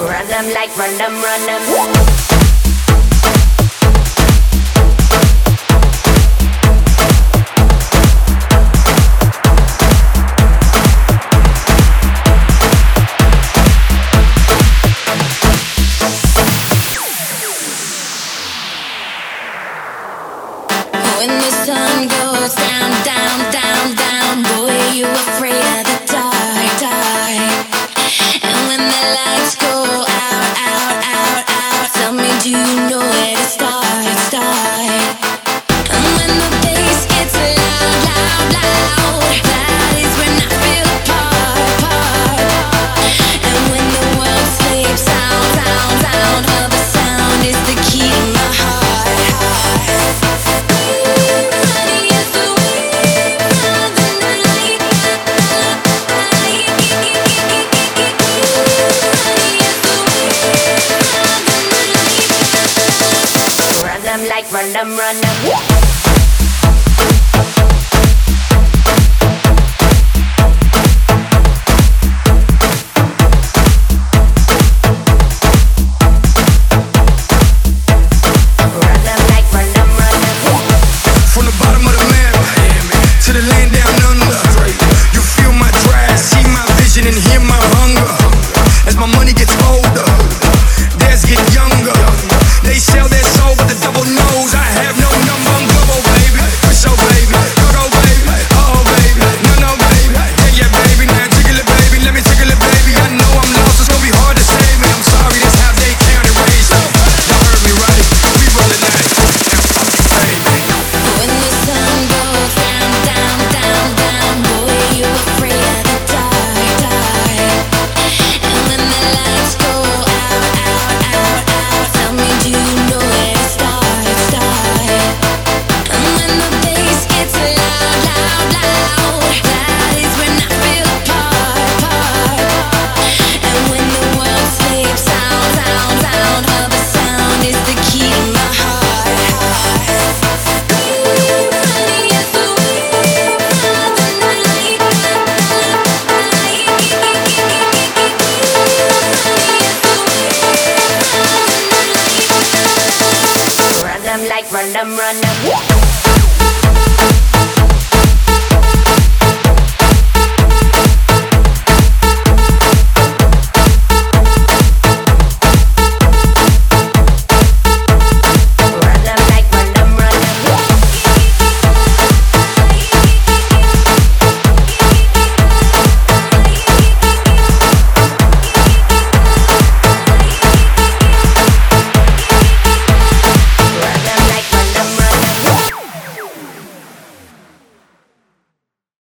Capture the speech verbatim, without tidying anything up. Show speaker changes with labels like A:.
A: Run them like run them, run them.
B: When the sun goes down, down, down, down, boy, you afraid of the dark, dark. And when the lights go out, out, out, out, tell me, do you know where to start, start? And when the bass gets loud, loud, loud, that is when I feel apart, apart. And when the world sleeps, sound, sound, sound of the sound is the key to my heart, heart.
A: Like run them, run them.
C: From the bottom of the map to the land down under, you feel my drive, see my vision, and hear my hunger. As my money gets older, theirs get younger. They sell their soul, but the devil knows I have no number. I'm global, baby. So, baby, go, go, baby. Oh, baby, no, no, baby. Yeah, yeah, baby. Now jiggle it, baby. Let me jiggle it, baby. I know I'm lost, it's gonna be hard to save me. I'm sorry, that's how they count and raise me. Y'all heard me right. We rollin' that.
B: When the sun goes down, down, down, down, boy, you afraid of the dark, dark. And when the lights go out, out, out, out, tell me, do you know where to start, start? And when the bass gets loud, loud, loud, that is when I feel apart, apart. And when the world sleeps, sound, sound, sound of the sound is the key to my heart, heart.
A: Run them like run them, run them.